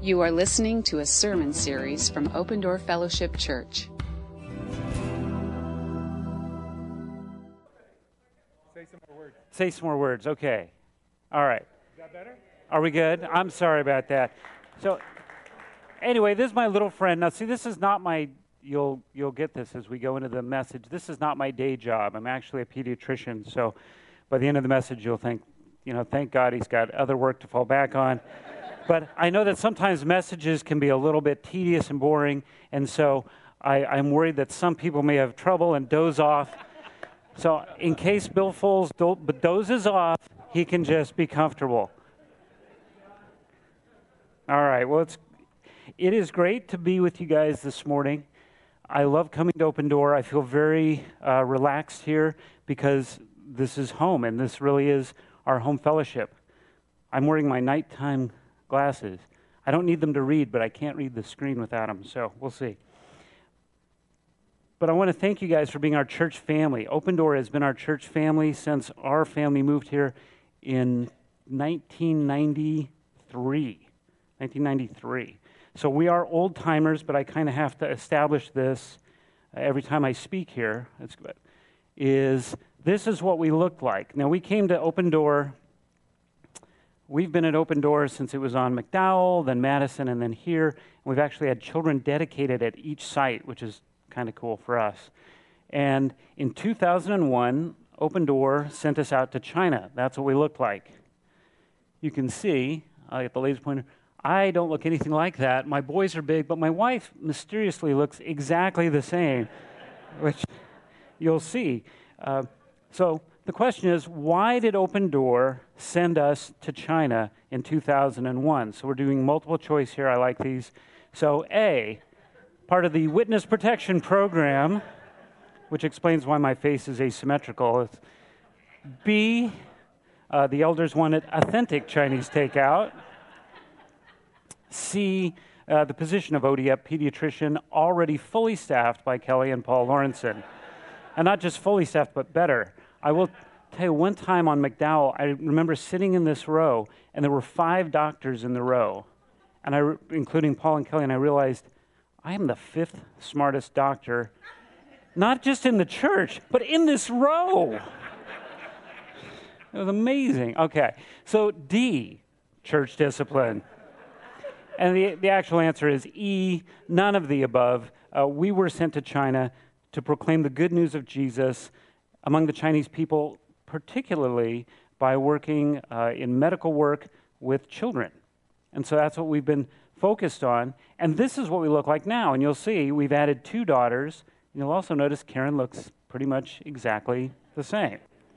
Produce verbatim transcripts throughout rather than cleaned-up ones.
You are listening to a sermon series from Open Door Fellowship Church. Say some more words. Say some more words. Okay. All right. Is that better? Are we good? I'm sorry about that. So, anyway, this is my little friend. Now, see, this is not my. You'll you'll get this as we go into the message. This is not my day job. I'm actually a pediatrician. So, by the end of the message, you'll think, you know, thank God he's got other work to fall back on. But I know that sometimes messages can be a little bit tedious and boring, and so I, I'm worried that some people may have trouble and doze off. So in case Bill Foles do- dozes off, he can just be comfortable. All right, well, it's, it is great to be with you guys this morning. I love coming to Open Door. I feel very uh, relaxed here because this is home, and this really is our home fellowship. I'm wearing my nighttime glasses. I don't need them to read, but I can't read the screen without them, so we'll see. But I want to thank you guys for being our church family. Open Door has been our church family since our family moved here in nineteen ninety-three. nineteen ninety-three. So we are old timers, but I kind of have to establish this uh, every time I speak here. That's good. Is this is what we looked like. Now, we came to Open Door. We've been at Open Door since it was on McDowell, then Madison, and then here. And we've actually had children dedicated at each site, which is kind of cool for us. And in two thousand one, Open Door sent us out to China. That's what we looked like. You can see, I'll get the laser pointer, I don't look anything like that. My boys are big, but my wife mysteriously looks exactly the same, which you'll see. Uh, so the question is, why did Open Door send us to China in two thousand one? So we're doing multiple choice here. I like these. So A, part of the Witness Protection Program, which explains why my face is asymmetrical. It's B, uh, the elders wanted authentic Chinese takeout. C, uh, the position of O D F pediatrician already fully staffed by Kelly and Paul Lawrenson. And not just fully staffed, but better. I will tell you, one time on McDowell, I remember sitting in this row, and there were five doctors in the row, and I, re- including Paul and Kelly, and I realized I am the fifth smartest doctor, not just in the church, but in this row. It was amazing. Okay, so D, church discipline. And the, the actual answer is E, none of the above. Uh, we were sent to China to proclaim the good news of Jesus among the Chinese people, particularly by working uh, in medical work with children. And so that's what we've been focused on. And this is what we look like now. And you'll see we've added two daughters. And you'll also notice Karen looks pretty much exactly the same.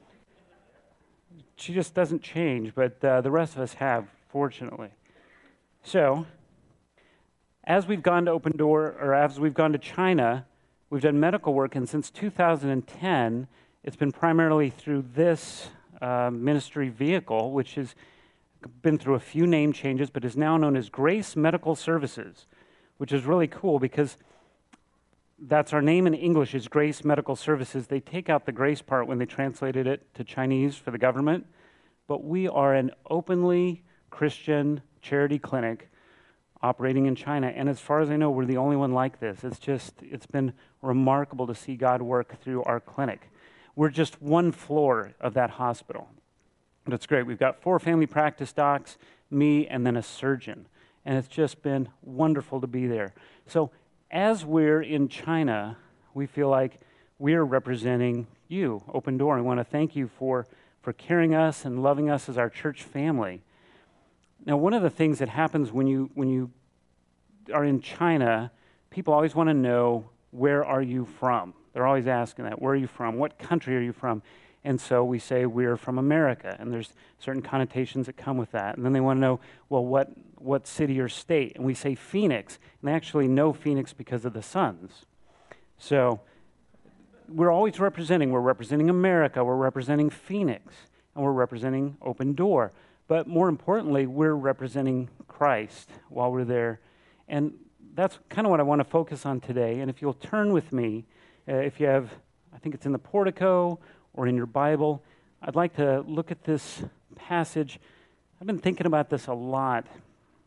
She just doesn't change, but uh, the rest of us have, fortunately. So, as we've gone to Open Door, or as we've gone to China, we've done medical work, and since two thousand ten, it's been primarily through this uh, ministry vehicle, which has been through a few name changes, but is now known as Grace Medical Services, which is really cool because that's our name in English is Grace Medical Services. They take out the grace part when they translated it to Chinese for the government, but we are an openly Christian charity clinic operating in China, and as far as I know, we're the only one like this. It's just, it's been remarkable to see God work through our clinic. We're just one floor of that hospital. That's great. We've got four family practice docs, me, and then a surgeon. And it's just been wonderful to be there. So as we're in China, we feel like we're representing you, Open Door. I want to thank you for, for carrying us and loving us as our church family. Now, one of the things that happens when you when you are in China, people always want to know, where are you from? They're always asking that. Where are you from? What country are you from? And so we say we're from America, and there's certain connotations that come with that. And then they want to know, well, what what city or state? And we say Phoenix, and they actually know Phoenix because of the suns. So we're always representing. We're representing America. We're representing Phoenix, and we're representing Open Door. But more importantly, we're representing Christ while we're there. And that's kind of what I want to focus on today. And if you'll turn with me, uh, if you have, I think it's in the portico or in your Bible, I'd like to look at this passage. I've been thinking about this a lot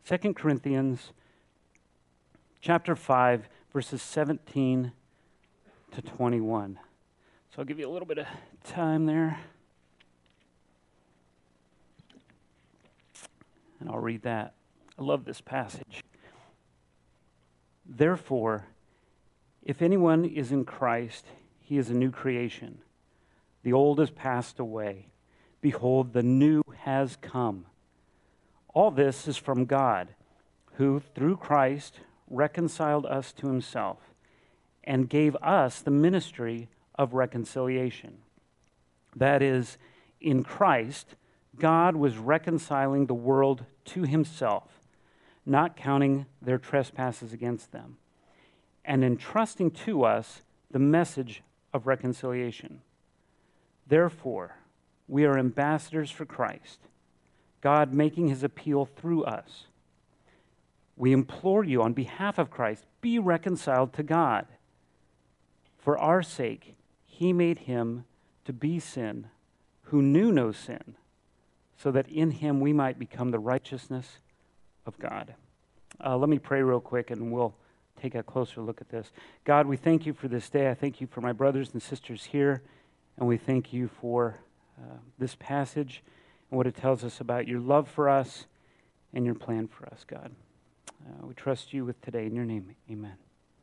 Second Corinthians chapter five, verses seventeen to twenty-one. So I'll give you a little bit of time there. And I'll read that. I love this passage. Therefore, if anyone is in Christ, he is a new creation. The old has passed away. Behold, the new has come. All this is from God, who through Christ reconciled us to himself and gave us the ministry of reconciliation. That is, in Christ, God was reconciling the world to himself, not counting their trespasses against them, and entrusting to us the message of reconciliation. Therefore, we are ambassadors for Christ, God making his appeal through us. We implore you on behalf of Christ, be reconciled to God. For our sake, he made him to be sin who knew no sin, so that in him we might become the righteousness of God. Uh, let me pray real quick and we'll take a closer look at this. God, we thank you for this day. I thank you for my brothers and sisters here, and we thank you for uh, this passage and what it tells us about your love for us and your plan for us, God. Uh, we trust you with today. In your name, amen.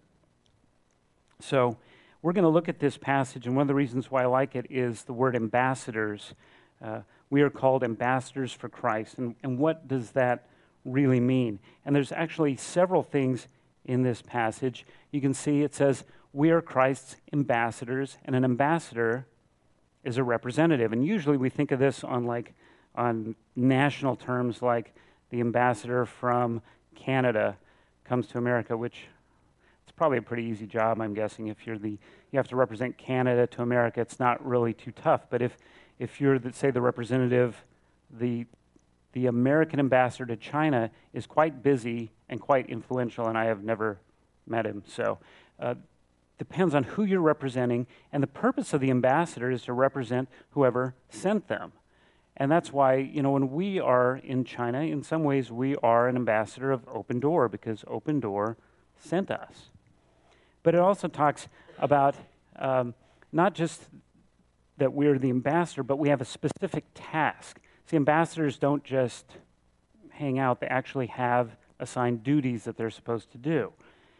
So we're going to look at this passage, and one of the reasons why I like it is the word ambassadors. Uh, we are called ambassadors for Christ. And, and what does that really mean? And there's actually several things in this passage. You can see it says, we are Christ's ambassadors, and an ambassador is a representative. And usually we think of this on like on national terms, like the ambassador from Canada comes to America, which it's probably a pretty easy job, I'm guessing. If you're the you have to represent Canada to America, it's not really too tough. But if if you're the, say the representative, the the American ambassador to China is quite busy and quite influential, and I have never met him. So uh, depends on who you're representing, and the purpose of the ambassador is to represent whoever sent them. And that's why, you know, when we are in China, in some ways we are an ambassador of Open Door, because Open Door sent us. But it also talks about um, not just that we're the ambassador, but we have a specific task. See, ambassadors don't just hang out. They actually have assigned duties that they're supposed to do.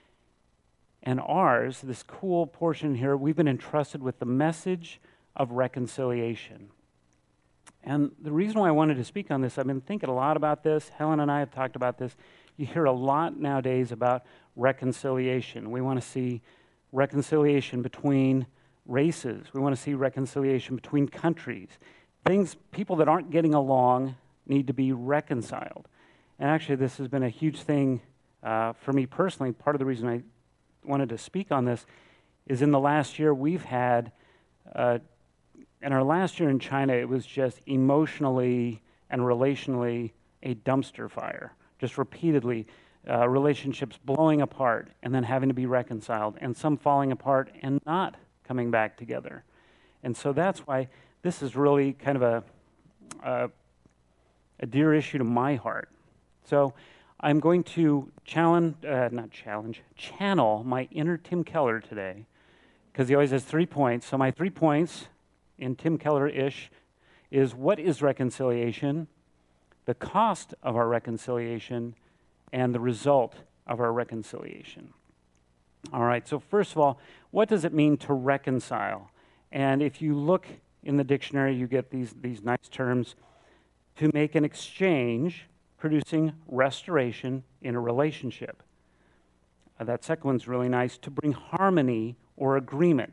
And ours, this cool portion here, we've been entrusted with the message of reconciliation. And the reason why I wanted to speak on this, I've been thinking a lot about this. Helen and I have talked about this. You hear a lot nowadays about reconciliation. We want to see reconciliation between races. We want to see reconciliation between countries. Things, people that aren't getting along need to be reconciled. And actually, this has been a huge thing uh, for me personally. Part of the reason I wanted to speak on this is in the last year we've had, uh, in our last year in China, it was just emotionally and relationally a dumpster fire. Just repeatedly, uh, relationships blowing apart and then having to be reconciled, and some falling apart and not coming back together. And so that's why this is really kind of a, a, a dear issue to my heart. So I'm going to challenge, uh, not challenge, channel my inner Tim Keller today, because he always has three points. So my three points in Tim Keller-ish is, what is reconciliation, the cost of our reconciliation, and the result of our reconciliation. All right, so first of all, what does it mean to reconcile? And if you look in the dictionary, you get these, these nice terms: to make an exchange, producing restoration in a relationship. Uh, that second one's really nice: to bring harmony or agreement.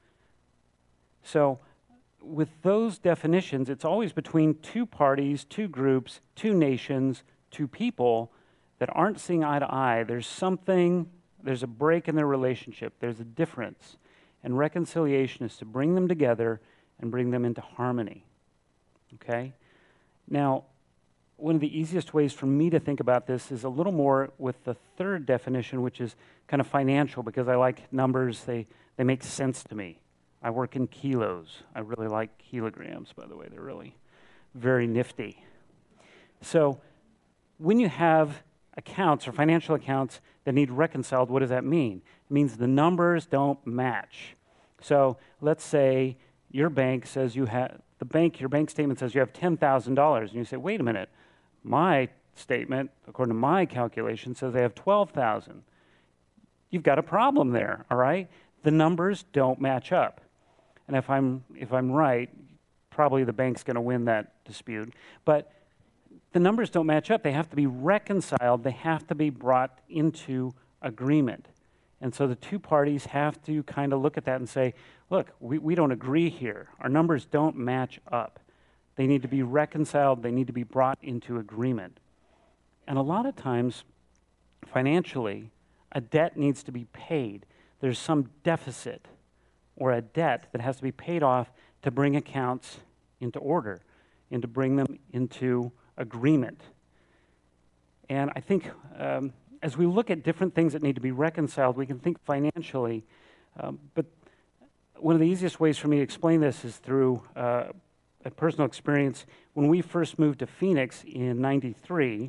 So with those definitions, it's always between two parties, two groups, two nations, two people that aren't seeing eye to eye. There's something, there's a break in their relationship, there's a difference. And reconciliation is to bring them together and bring them into harmony. Okay? Now, one of the easiest ways for me to think about this is a little more with the third definition, which is kind of financial, because I like numbers. They, they make sense to me. I work in kilos. I really like kilograms, by the way. They're really very nifty. So when you have accounts or financial accounts that need reconciled, what does that mean? It means the numbers don't match. So let's say your bank says you have, the bank, your bank statement says you have ten thousand dollars, and you say, wait a minute, my statement, according to my calculation, says they have twelve thousand dollars. You've got a problem there, all right? The numbers don't match up. And if I'm if I'm right, probably the bank's going to win that dispute. But the numbers don't match up. They have to be reconciled. They have to be brought into agreement. And so the two parties have to kind of look at that and say, look, we, we don't agree here. Our numbers don't match up. They need to be reconciled. They need to be brought into agreement. And a lot of times, financially, a debt needs to be paid. There's some deficit or a debt that has to be paid off to bring accounts into order and to bring them into agreement. And I think um, as we look at different things that need to be reconciled, we can think financially. Um, but one of the easiest ways for me to explain this is through uh, a personal experience. When we first moved to Phoenix in ninety-three,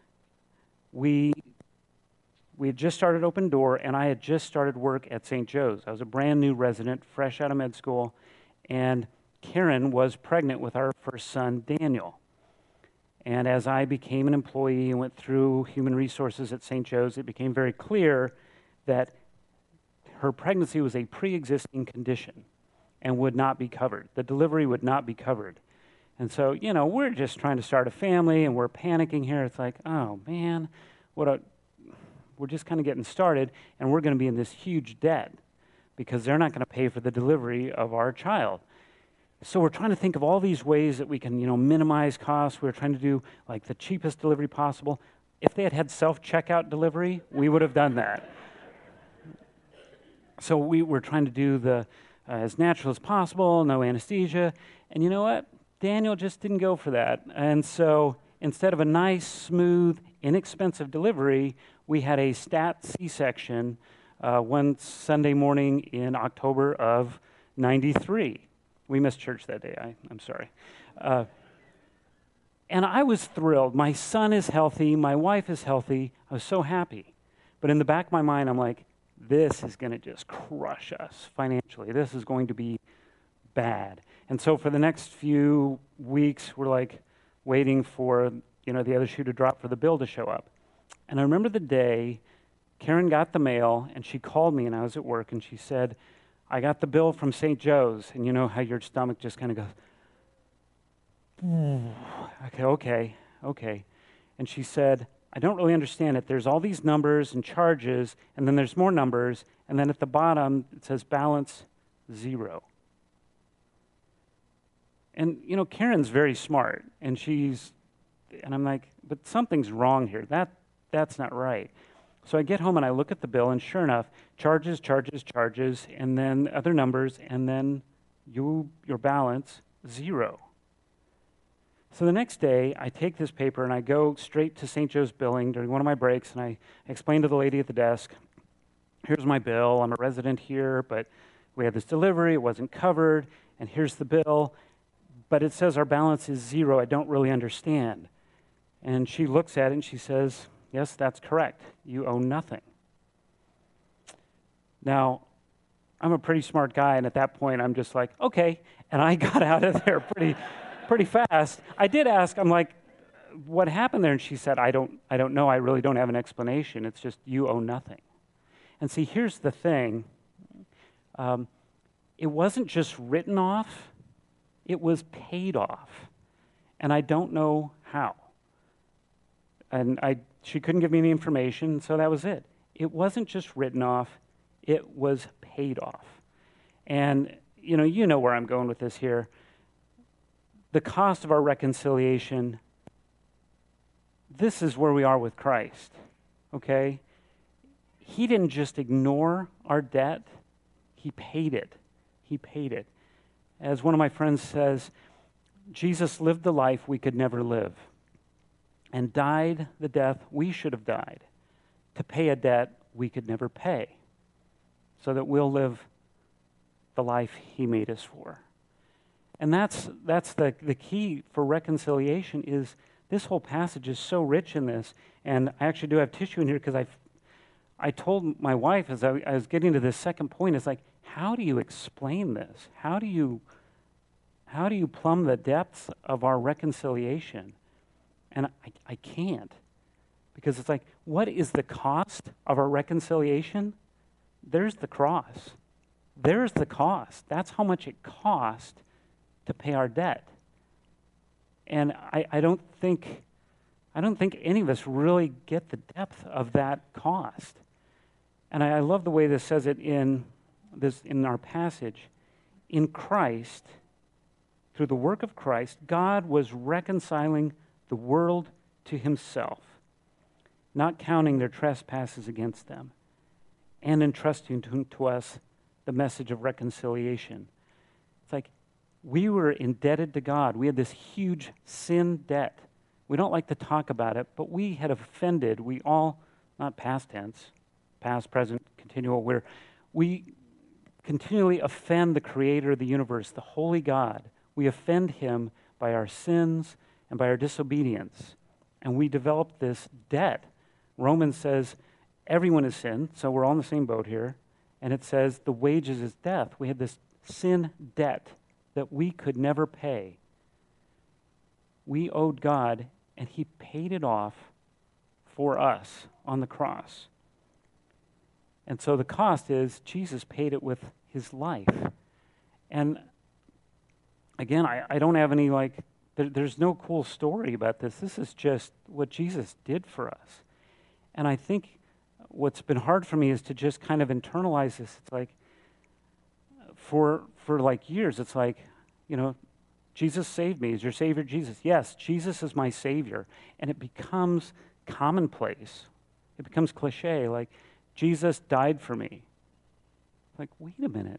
we we had just started Open Door, and I had just started work at Saint Joe's. I was a brand new resident, fresh out of med school, and Karen was pregnant with our first son, Daniel. And as I became an employee and went through human resources at Saint Joe's, it became very clear that her pregnancy was a pre-existing condition and would not be covered. The delivery would not be covered. And so, you know, we're just trying to start a family, and we're panicking here. It's like, oh, man, what a... We're just kind of getting started, and we're going to be in this huge debt because they're not going to pay for the delivery of our child. So we're trying to think of all these ways that we can, you know, minimize costs. We're trying to do like the cheapest delivery possible. If they had had self-checkout delivery, we would have done that. So we were trying to do the uh, as natural as possible, no anesthesia. And you know what? Daniel just didn't go for that. And so instead of a nice, smooth, inexpensive delivery, we had a stat C-section uh, one Sunday morning in October of ninety-three. We missed church that day. I, I'm sorry. Uh, and I was thrilled. My son is healthy. My wife is healthy. I was so happy. But in the back of my mind, I'm like, this is going to just crush us financially. This is going to be bad. And so for the next few weeks, we're like waiting for, you know, the other shoe to drop for the bill to show up. And I remember the day Karen got the mail, and she called me, and I was at work, and she said, I got the bill from Saint Joe's. And you know how your stomach just kind of goes, okay, okay, okay. And she said, I don't really understand it. There's all these numbers and charges, and then there's more numbers, and then at the bottom it says balance zero. And, you know, Karen's very smart, and she's, and I'm like, but something's wrong here. That That's not right. So I get home and I look at the bill, and sure enough, charges, charges, charges, and then other numbers, and then you your balance, zero. So the next day, I take this paper and I go straight to Saint Joe's billing during one of my breaks, and I explain to the lady at the desk, here's my bill, I'm a resident here, but we had this delivery, it wasn't covered, and here's the bill, but it says our balance is zero, I don't really understand. And she looks at it and she says, yes, that's correct. You owe nothing. Now, I'm a pretty smart guy, and at that point, I'm just like, okay. And I got out of there pretty pretty fast. I did ask, I'm like, what happened there? And she said, I don't, I don't know. I really don't have an explanation. It's just you owe nothing. And see, here's the thing. Um, it wasn't just written off. It was paid off. And I don't know how. And I, she couldn't give me any information, so that was it. It wasn't just written off, it was paid off. And, you know, you know where I'm going with this here. The cost of our reconciliation, this is where we are with Christ, okay? He didn't just ignore our debt, he paid it. He paid it. As one of my friends says, Jesus lived the life we could never live, and died the death we should have died to pay a debt we could never pay, so that we'll live the life he made us for. And that's that's the, the key for reconciliation is this whole passage is so rich in this. And I actually do have tissue in here because I I told my wife as I, I was getting to this second point, it's like, how do you explain this? How do you how do you plumb the depths of our reconciliation? And I, I can't. Because it's like, what is the cost of our reconciliation? There's the cross. There's the cost. That's how much it cost to pay our debt. And I, I don't think I don't think any of us really get the depth of that cost. And I, I love the way this says it in this in our passage. In Christ, through the work of Christ, God was reconciling the world to himself, not counting their trespasses against them, and entrusting to, to us the message of reconciliation. It's like we were indebted to God. We had this huge sin debt. We don't like to talk about it, but we had offended. We all, not past tense, past, present, continual, where we continually offend the creator of the universe, the holy God. We offend him by our sins and by our disobedience. And we developed this debt. Romans says everyone has sinned, so we're all in the same boat here. And it says the wages is death. We had this sin debt that we could never pay. We owed God, and he paid it off for us on the cross. And so the cost is Jesus paid it with his life. And again, I, I don't have any, like, there, there's no cool story about this. This is just what Jesus did for us. And I think what's been hard for me is to just kind of internalize this. It's like, for for like years, it's like, you know, Jesus saved me. Is your Savior Jesus? Yes, Jesus is my Savior. And it becomes commonplace. It becomes cliche, like, Jesus died for me. Like, wait a minute.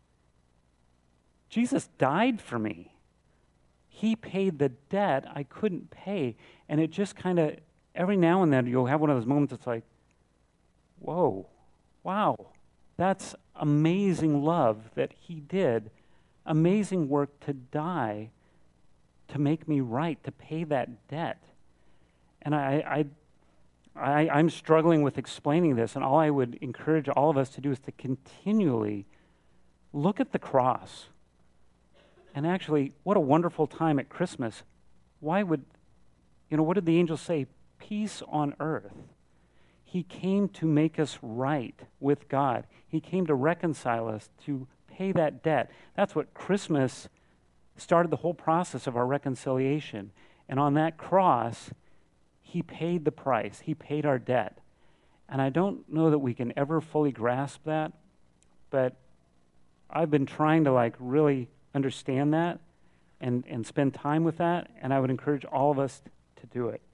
Jesus died for me. He paid the debt I couldn't pay. And it just kind of, every now and then, you'll have one of those moments that's like, whoa, wow, that's amazing love that he did. Amazing work to die to make me right, to pay that debt. And I, I, I, I'm struggling with explaining this, and all I would encourage all of us to do is to continually look at the cross. And actually, what a wonderful time at Christmas. Why would, you know, what did the angels say? Peace on earth. He came to make us right with God. He came to reconcile us, to pay that debt. That's what Christmas started, the whole process of our reconciliation. And on that cross, he paid the price. He paid our debt. And I don't know that we can ever fully grasp that, but I've been trying to like really understand that and, and spend time with that, and I would encourage all of us to do it.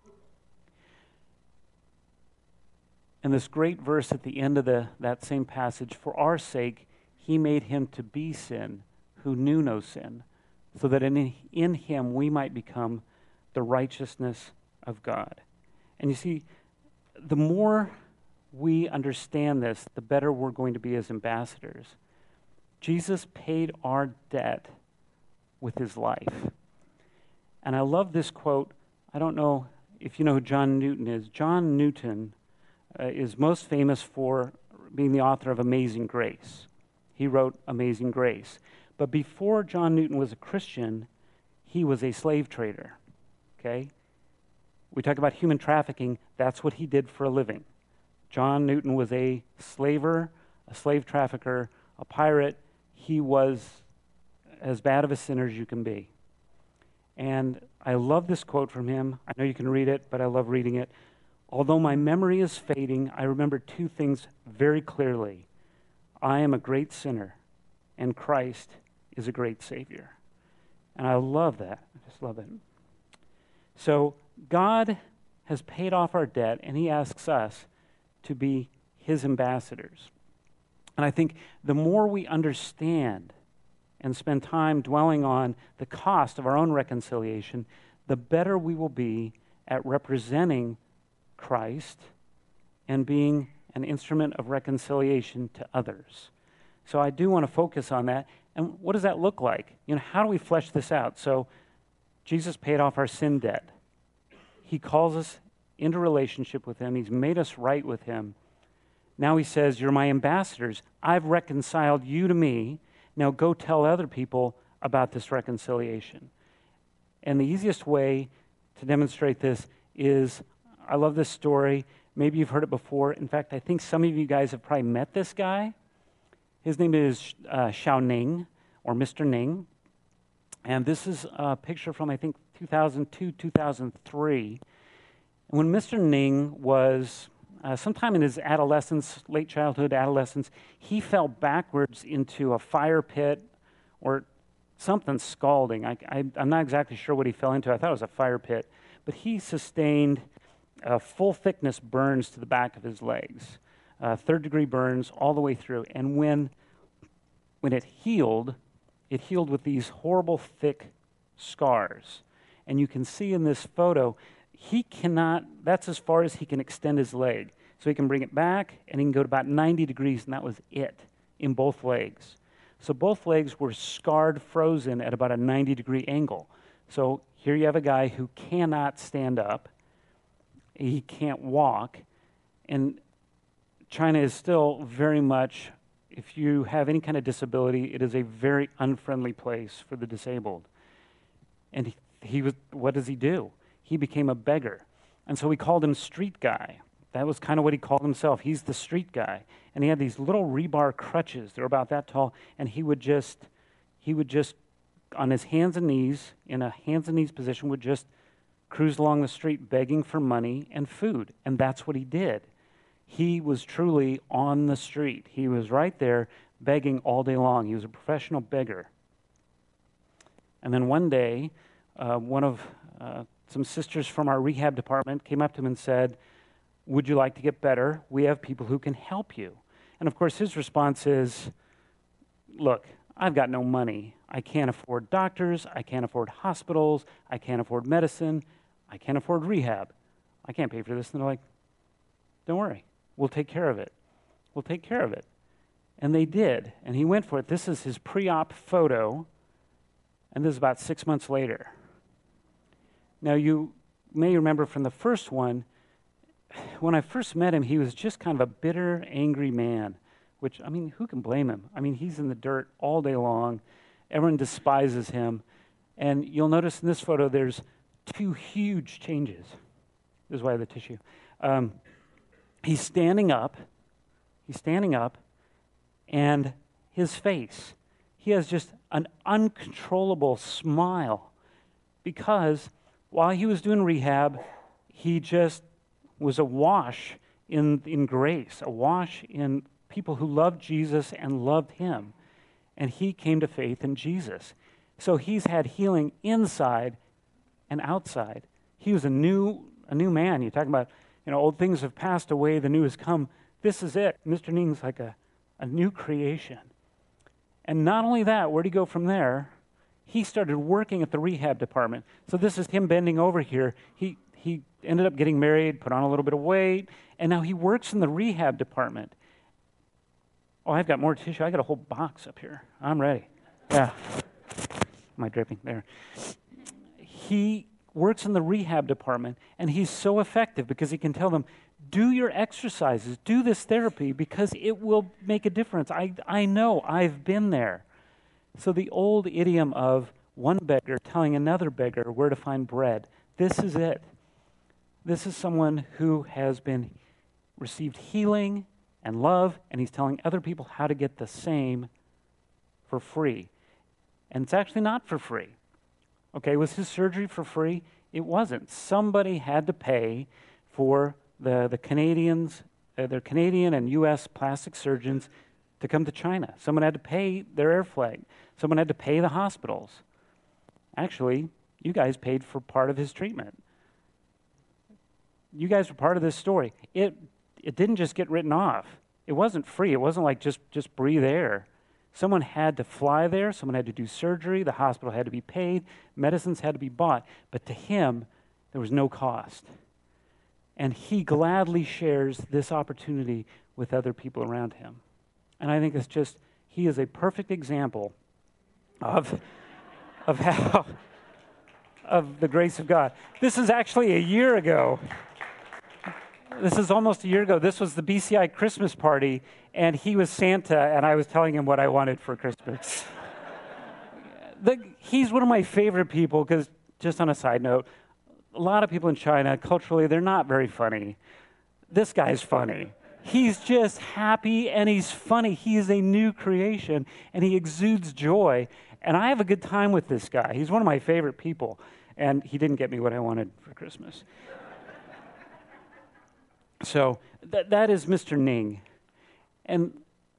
And this great verse at the end of the that same passage, for our sake, he made him to be sin who knew no sin, so that in, in him we might become the righteousness of God. And you see, the more we understand this, the better we're going to be as ambassadors. Jesus paid our debt with his life. And I love this quote. I don't know if you know who John Newton is. John Newton uh, is most famous for being the author of Amazing Grace. He wrote Amazing Grace. But before John Newton was a Christian, he was a slave trader. Okay? We talk about human trafficking. That's what he did for a living. John Newton was a slaver, a slave trafficker, a pirate. He was as bad of a sinner as you can be. And I love this quote from him. I know you can read it, but I love reading it. Although my memory is fading, I remember two things very clearly. I am a great sinner, and Christ is a great Savior. And I love that. I just love it. So God has paid off our debt, and he asks us to be his ambassadors. And I think the more we understand and spend time dwelling on the cost of our own reconciliation, the better we will be at representing Christ and being an instrument of reconciliation to others. So I do want to focus on that. And what does that look like? You know, how do we flesh this out? So Jesus paid off our sin debt. He calls us into relationship with him. He's made us right with him. Now he says, you're my ambassadors. I've reconciled you to me. Now go tell other people about this reconciliation. And the easiest way to demonstrate this is, I love this story. Maybe you've heard it before. In fact, I think some of you guys have probably met this guy. His name is uh, Xiao Ning, or Mister Ning. And this is a picture from, I think, two thousand two, two thousand three. And when Mister Ning was uh, sometime in his adolescence, late childhood, adolescence, he fell backwards into a fire pit or something scalding. I, I, I'm not exactly sure what he fell into. I thought it was a fire pit. But he sustained uh, full-thickness burns to the back of his legs, uh, third-degree burns all the way through. And when, when it healed, it healed with these horrible, thick scars. And you can see in this photo, he cannot, that's as far as he can extend his leg. So he can bring it back, and he can go to about ninety degrees, and that was it in both legs. So both legs were scarred, frozen at about a ninety degree angle. So here you have a guy who cannot stand up. He can't walk. And China is still very much, if you have any kind of disability, it is a very unfriendly place for the disabled. And he, he was, what does he do? He became a beggar. And so we called him Street Guy. That was kind of what he called himself. He's the street guy. And he had these little rebar crutches. They're about that tall. And he would just, he would just, on his hands and knees, in a hands and knees position, would just cruise along the street begging for money and food. And that's what he did. He was truly on the street. He was right there begging all day long. He was a professional beggar. And then one day, uh, one of uh, some sisters from our rehab department came up to him and said, would you like to get better? We have people who can help you. And of course, his response is, look, I've got no money. I can't afford doctors. I can't afford hospitals. I can't afford medicine. I can't afford rehab. I can't pay for this. And they're like, don't worry. We'll take care of it. We'll take care of it. And they did. And he went for it. This is his pre-op photo. And this is about six months later. Now, you may remember from the first one, when I first met him, he was just kind of a bitter, angry man, which, I mean, who can blame him? I mean, he's in the dirt all day long. Everyone despises him. And you'll notice in this photo, there's two huge changes. This is why I have the tissue. Um, he's standing up. He's standing up. And his face, he has just an uncontrollable smile because while he was doing rehab, he just was awash in, in grace, awash in people who loved Jesus and loved him. And he came to faith in Jesus. So he's had healing inside and outside. He was a new a new man. You talk about, you know, old things have passed away, the new has come. This is it. Mister Ning's like a, a new creation. And not only that, where'd he go from there? He started working at the rehab department. So this is him bending over here. He he ended up getting married, put on a little bit of weight, and now he works in the rehab department. Oh, I've got more tissue. I got a whole box up here. I'm ready. Yeah. Am I dripping? There. He works in the rehab department, and he's so effective because he can tell them, do your exercises, do this therapy, because it will make a difference. I, I know. I've been there. So the old idiom of one beggar telling another beggar where to find bread, this is it. This is someone who has been received healing and love, and he's telling other people how to get the same for free. And it's actually not for free. Okay, was his surgery for free? It wasn't. Somebody had to pay for the, the Canadians, uh, their Canadian and U S plastic surgeons to come to China. Someone had to pay their air flight. Someone had to pay the hospitals. Actually, you guys paid for part of his treatment. You guys were part of this story. It it didn't just get written off. It wasn't free. It wasn't like just, just breathe air. Someone had to fly there. Someone had to do surgery. The hospital had to be paid. Medicines had to be bought. But to him, there was no cost. And he gladly shares this opportunity with other people around him. And I think it's just, he is a perfect example of, of how of the grace of God. This is actually a year ago. This is almost a year ago. This was the B C I Christmas party, and he was Santa, and I was telling him what I wanted for Christmas. the, he's one of my favorite people because, just on a side note, a lot of people in China, culturally, they're not very funny. This guy's funny. He's just happy and he's funny. He is a new creation and he exudes joy. And I have a good time with this guy. He's one of my favorite people. And he didn't get me what I wanted for Christmas. So that that is Mister Ning. And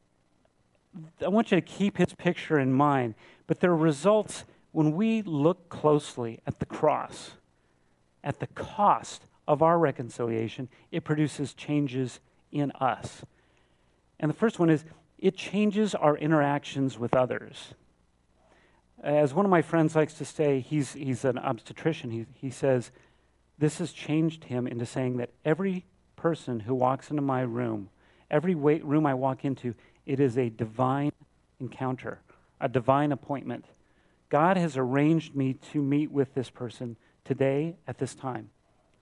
I want you to keep his picture in mind. But there are results when we look closely at the cross, at the cost of our reconciliation. It produces changes in us. And the first one is, it changes our interactions with others. As one of my friends likes to say, he's he's an obstetrician, he, he says, this has changed him into saying that every person who walks into my room, every wa- room I walk into, it is a divine encounter, a divine appointment. God has arranged me to meet with this person today at this time.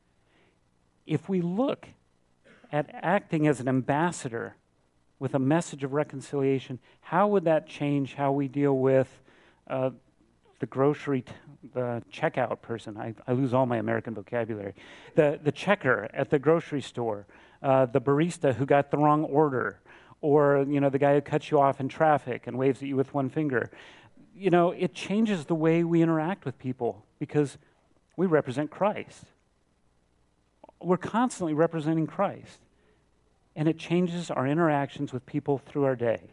If we look at acting as an ambassador with a message of reconciliation, how would that change how we deal with uh, the grocery, t- the checkout person? I, I lose all my American vocabulary. The the checker at the grocery store, uh, the barista who got the wrong order, or you know the guy who cuts you off in traffic and waves at you with one finger. You know, it changes the way we interact with people because we represent Christ. We're constantly representing Christ. And it changes our interactions with people through our day.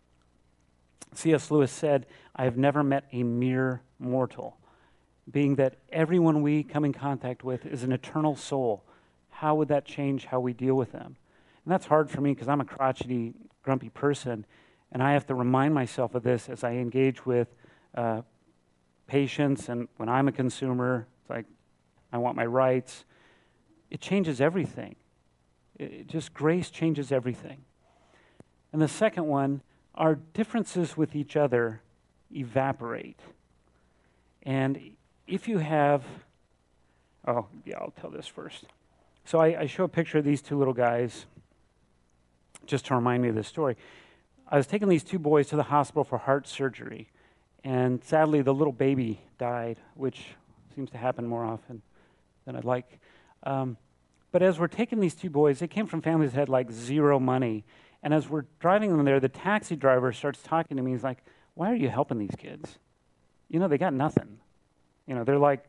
C S Lewis said, I have never met a mere mortal, being that everyone we come in contact with is an eternal soul. How would that change how we deal with them? And that's hard for me because I'm a crotchety, grumpy person, and I have to remind myself of this as I engage with uh, patients, and when I'm a consumer, it's like, I want my rights. It changes everything. It just, grace changes everything. And the second one, our differences with each other evaporate. And if you have, oh, yeah, I'll tell this first. So I, I show a picture of these two little guys just to remind me of this story. I was taking these two boys to the hospital for heart surgery, and sadly the little baby died, which seems to happen more often than I'd like. Um, but as we're taking these two boys, they came from families that had like zero money, and as we're driving them there, the taxi driver starts talking to me. He's like, why are you helping these kids? You know, they got nothing. You know, they're like,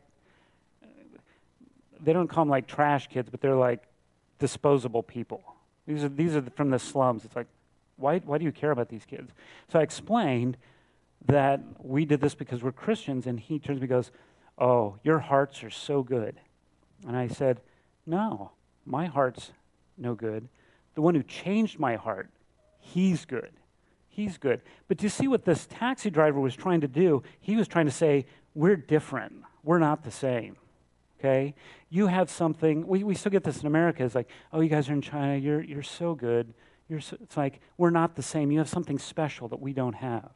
they don't call them like trash kids, but they're like disposable people. These are these are from the slums. It's like, why why do you care about these kids? So I explained that we did this because we're Christians, and he turns to me and goes, oh, your hearts are so good. And I said, no, my heart's no good. The one who changed my heart, he's good. He's good. But do you see what this taxi driver was trying to do? He was trying to say, we're different. We're not the same. Okay? You have something, we, we still get this in America. It's like, oh, you guys are in China. You're you're so good. You're so, it's like, we're not the same. You have something special that we don't have.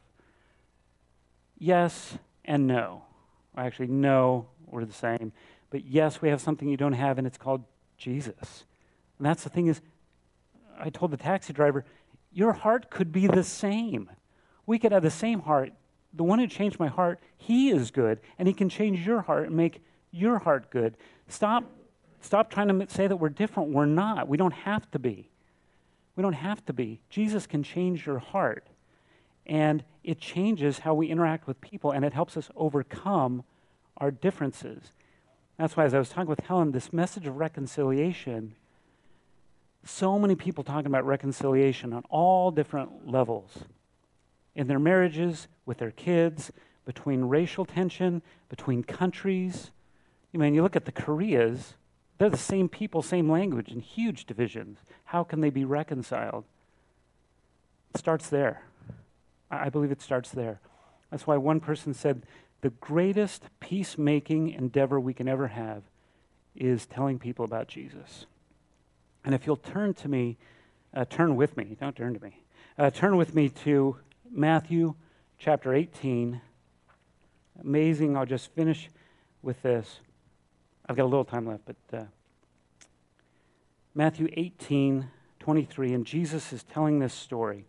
Yes and no. Actually, no, we're the same. But yes, we have something you don't have, and it's called Jesus. And that's the thing is, I told the taxi driver, your heart could be the same. We could have the same heart. The one who changed my heart, he is good, and he can change your heart and make your heart good. Stop, stop trying to say that we're different. We're not. We don't have to be. We don't have to be. Jesus can change your heart, and it changes how we interact with people, and it helps us overcome our differences. That's why, as I was talking with Helen, this message of reconciliation, so many people talking about reconciliation on all different levels. In their marriages, with their kids, between racial tension, between countries. I mean, you look at the Koreas, they're the same people, same language, and huge divisions. How can they be reconciled? It starts there. I believe it starts there. That's why one person said, the greatest peacemaking endeavor we can ever have is telling people about Jesus. And if you'll turn to me, uh, turn with me, don't turn to me, uh, turn with me to Matthew chapter eighteen. Amazing, I'll just finish with this. I've got a little time left, but uh, Matthew eighteen twenty-three, and Jesus is telling this story.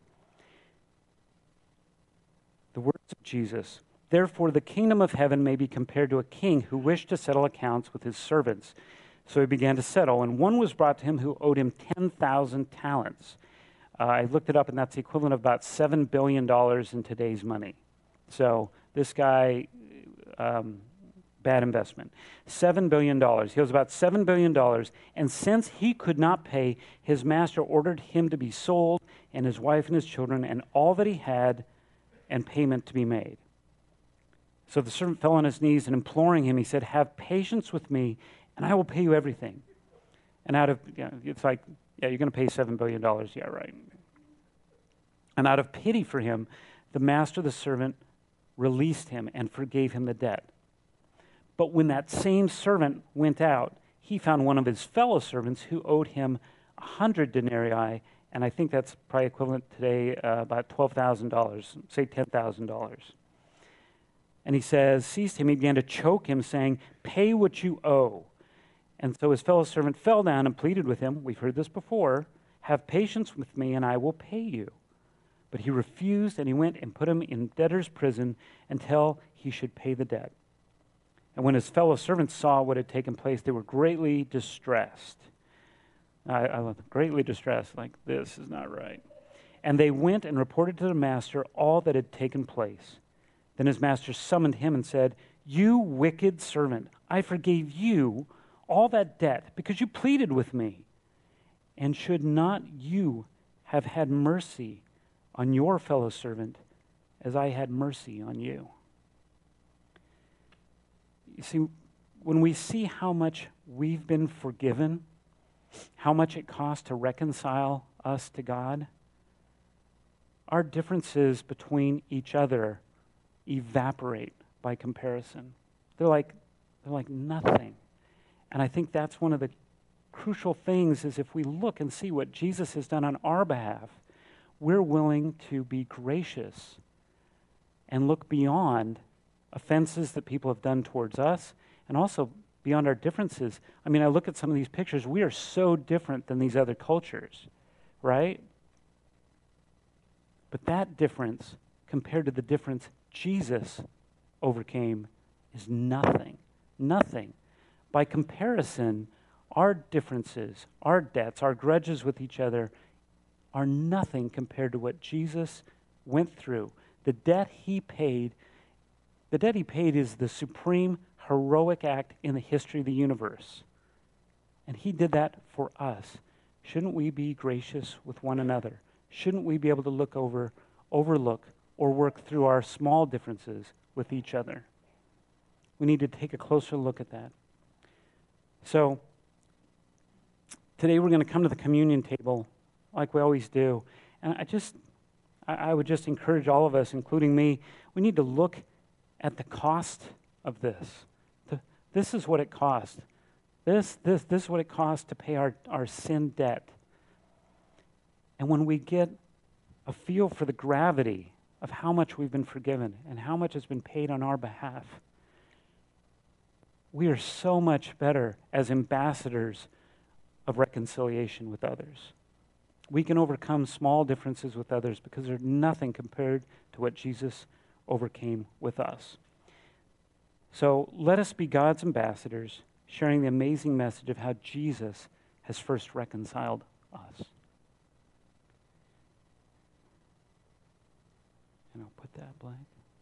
The words of Jesus. Therefore, the kingdom of heaven may be compared to a king who wished to settle accounts with his servants. So he began to settle, and one was brought to him who owed him ten thousand talents. Uh, I looked it up, and that's the equivalent of about seven billion dollars in today's money. So this guy, um, bad investment. seven billion dollars. He owes about seven billion dollars, and since he could not pay, his master ordered him to be sold, and his wife and his children, and all that he had, and payment to be made. So the servant fell on his knees, and imploring him, he said, have patience with me, and I will pay you everything. And out of, you know, it's like, yeah, you're going to pay seven billion dollars. Yeah, right. And out of pity for him, the master of the servant released him and forgave him the debt. But when that same servant went out, he found one of his fellow servants who owed him a hundred denarii, and I think that's probably equivalent today uh, about twelve thousand dollars, say ten thousand dollars. And he says, seized him, he began to choke him, saying, pay what you owe. And so his fellow servant fell down and pleaded with him, we've heard this before, have patience with me and I will pay you. But he refused, and he went and put him in debtor's prison until he should pay the debt. And when his fellow servants saw what had taken place, they were greatly distressed. I, I was greatly distressed, like, this is not right. And they went and reported to the master all that had taken place. Then his master summoned him and said, you wicked servant, I forgave you all that debt because you pleaded with me. And should not you have had mercy on your fellow servant as I had mercy on you? You see, when we see how much we've been forgiven, how much it costs to reconcile us to God, our differences between each other evaporate by comparison. They're like, they're like nothing. And I think that's one of the crucial things is if we look and see what Jesus has done on our behalf, we're willing to be gracious and look beyond offenses that people have done towards us and also beyond our differences. I mean, I look at some of these pictures. We are so different than these other cultures, right? But that difference compared to the difference Jesus overcame is nothing. Nothing. By comparison, our differences, our debts, our grudges with each other are nothing compared to what Jesus went through. The debt he paid, the debt he paid is the supreme heroic act in the history of the universe. And he did that for us. Shouldn't we be gracious with one another? Shouldn't we be able to look over, overlook, or work through our small differences with each other? We need to take a closer look at that. So, today we're going to come to the communion table like we always do. And I just, I, I would just encourage all of us, including me, we need to look at the cost of this. The, this is what it cost. This, this, this is what it costs to pay our, our sin debt. And when we get a feel for the gravity of how much we've been forgiven and how much has been paid on our behalf, we are so much better as ambassadors of reconciliation with others. We can overcome small differences with others because they're nothing compared to what Jesus overcame with us. So let us be God's ambassadors, sharing the amazing message of how Jesus has first reconciled us. And I'll put that blank.